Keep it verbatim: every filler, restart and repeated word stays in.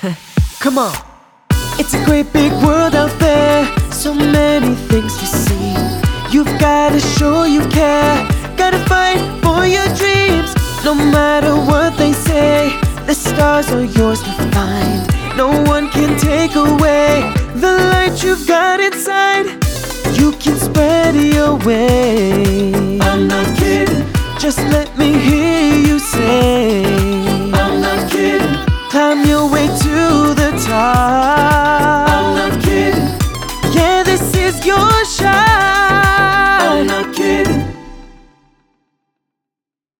Come on. It's a great big world out there, so many things to see. You've gotta show you care, gotta fight for your dreams. No matter what they say, the stars are yours to find. No one can take away the light you've got inside. You can spread your way. I'm not kidding. Just let me hear you say, I'm not kidding. Climb your way to the top.